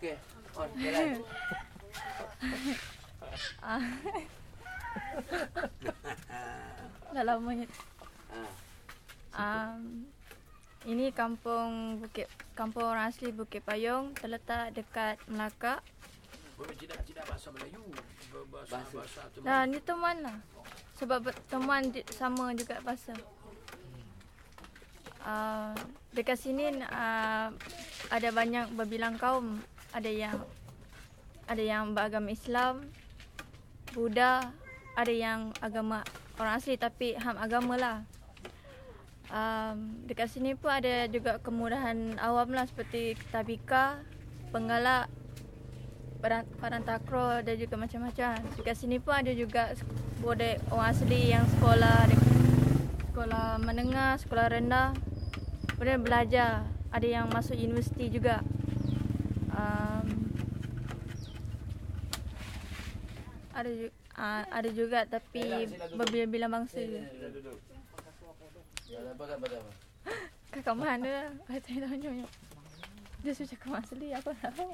Okey. On, jalan. Dah lamanya. Ini kampung orang asli Bukit Payung, terletak dekat Melaka. Boleh tidak bahasa Melayu. Bahasa Nah, ni teman lah. Sebab teman sama juga bahasa. Dekat sini ada banyak berbilang kaum. Ada yang beragama Islam, Buddha, ada yang agama orang asli tapi agama lah. Dekat sini pun ada juga kemudahan awam lah seperti tabika, penggalak, padang takraw dan juga macam-macam. Dekat sini pun ada juga bodek orang asli yang sekolah menengah, sekolah rendah. Kemudian belajar, ada yang masuk universiti juga. Ada juga tapi berbilang bangsa je. Kakak mana? Saya tanya. Dia suruh cakap asli, apa tahu.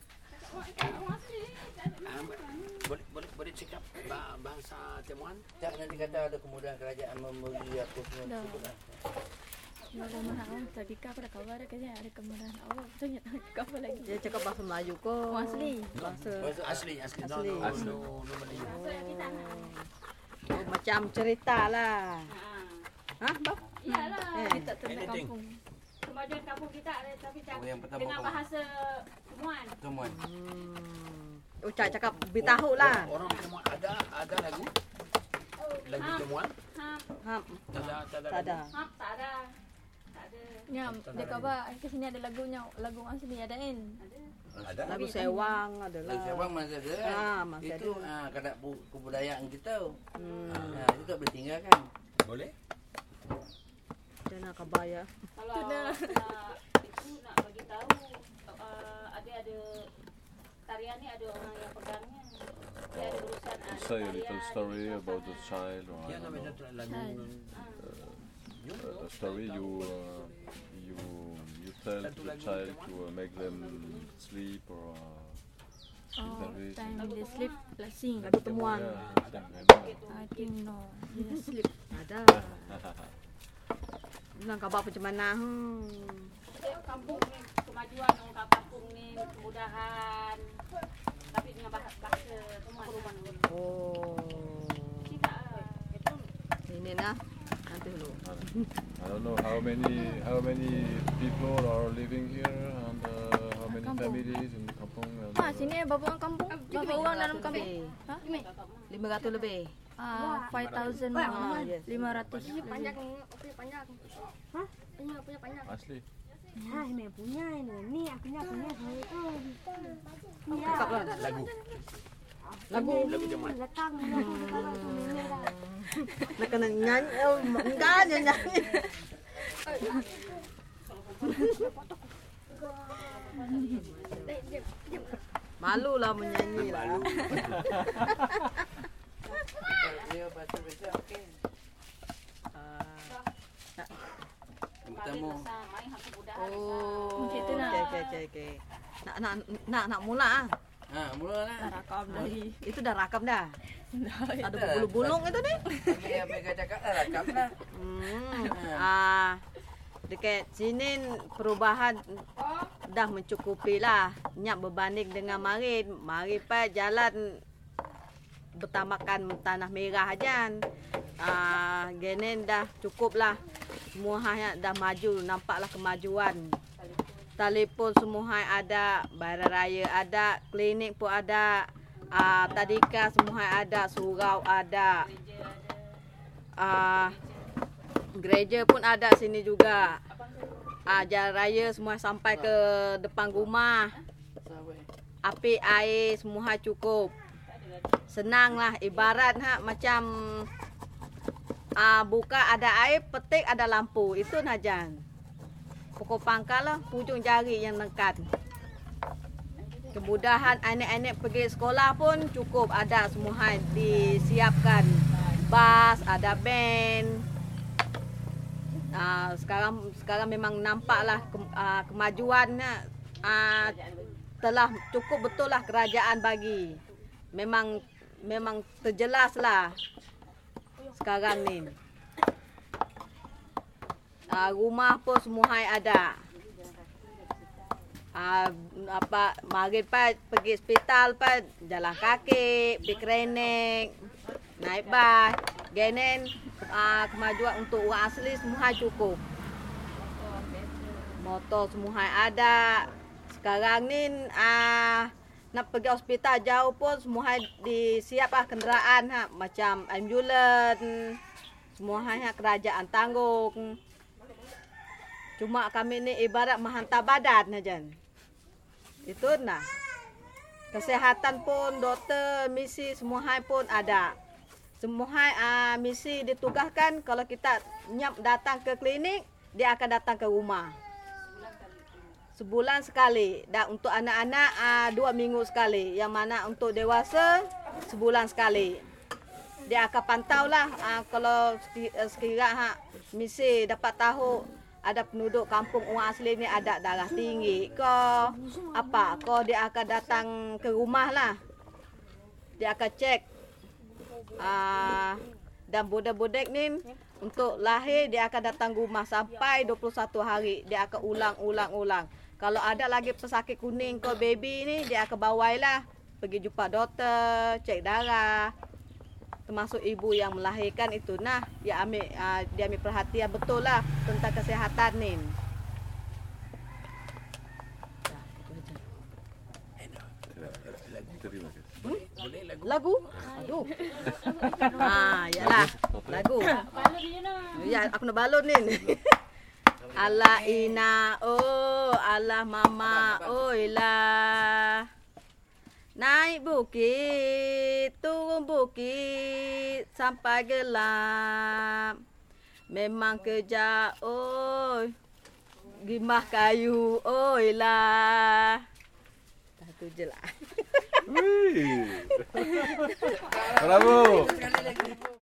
Boleh cakap bahasa Temuan? Tak, nanti kata ada kemudahan kerajaan memberi aku semua. Kemudahan tabika pada kabar ada kemudahan awam. Tanya cakap apa lagi? Dia cakap bahasa Melayu ko. Asli. Bahasa Asli. No Melayu. macam cerita lah. Bang? Iyalah. Kita tentang kampung. Kemajuan kampung kita tapi yang pertama dengan bahasa Temuan. Temuan. Cakap beritahu lah. Orang Temuan ada lagu? Lagu Temuan? Tak ada. Tak ada. Ya, dia kabar ke sini ada lagunya, lagu asli ada kan? Ada. Lagu Sewang ada lah. Lagu Sewang masih ada. Masih Itu ada. kadang kebudayaan kita. Itu tak boleh tinggalkan. Boleh? Dia nak kabaya. Kalau itu nak bagi tahu ada tarian ni ada orang yang pegangnya. Dia ada urusan Say a little story about the child, or I Yan don't naman know, lagu. a story you tell to the child to make them sleep or Time they sleep, like sing. Lagu Temuan. I think no, they sleep. Ada. Bilang kabar macam mana? kampung ni kemajuan orang kampung ni kemudahan tapi dengan bahasa Temuan. Oh. Kita itu Ini nah. Nanti dulu. I don't know how many people are living here and how many families in the kampung. And, Sini berapa orang kampung? Berapa orang dalam kampung? 500 lebih. 5,500. Panjang. Hah? Punya panjang. Asli. Ini punya ini akunya saya itu. Cakap lah. Lagu Temuan. Lekang Nak kena nyanyi. Enggak nyanyi. Malu lah menyanyi lah. Dia baca okey. Bertemu. Oh. Macam tu nak. Okey. Nak mula ah. Mulalah. Dah rakam dari. Itu dah rakam dah. Ada berbulu-bulung itu ni. Okey, apa yang kau cakap dah rakam dah. Dekat sini perubahan dah mencukupi lah. Nyak berbanding dengan mari pa jalan bertamakan tanah merah aja. Genen dah cukup lah. Semua dah maju, nampaklah kemajuan. Telefon semua ada, bayar raya ada, klinik pun ada, tadika semua ada, surau ada. Gereja pun ada sini juga. Jalan raya semua sampai ke depan rumah. Api air semua cukup. Senanglah ibarat macam buka ada air, petik ada lampu. Itu najan. Pokok pangkal lah, hujung jari yang nekat. Kemudahan anak-anak pergi sekolah pun cukup ada semua disiapkan. Bas, ada band. Sekarang memang nampaklah kemajuan telah cukup betul lah kerajaan bagi. Memang terjelas lah sekarang ni. Rumah pun semua ada. Maghrib pa pergi hospital pa jalan kaki, pergi klinik, naik bas, genen kemajuan untuk orang asli semua cukup. Motor semua ada. Sekarang ni nak pergi hospital jauh pun semua disiap kenderaan macam ambulans, semua kerajaan tanggung. Cuma kami ni ibarat menghantar badan aja. Itu nah. Kesehatan pun doktor, misi semua pun ada. Semua misi ditugaskan kalau kita nyap datang ke klinik, dia akan datang ke rumah. Sebulan sekali. Dan untuk anak-anak 2 minggu sekali. Yang mana untuk dewasa sebulan sekali. Dia akan pantau lah kalau sekiranya misi dapat tahu ada penduduk kampung orang asli ni ada darah tinggi ke apa, ke dia akan datang ke rumah lah. Dia akan cek. Dan budak-budak ni untuk lahir dia akan datang rumah sampai 21 hari. Dia akan ulang. Kalau ada lagi pesakit kuning ke baby ni, dia akan bawailah pergi jumpa doktor, cek darah. Termasuk ibu yang melahirkan itu nah, dia ambil perhatian betul lah tentang kesehatan ni. Lagu? Aduh. Yalah. Lagu. Ya, aku nak balon ni. Allah ina, oh Allah mama, oh ilah. Naik bukit, turun bukit, sampai gelap. Memang kerja, oi. Gimah kayu, oi lah. Itu je lah. Bravo.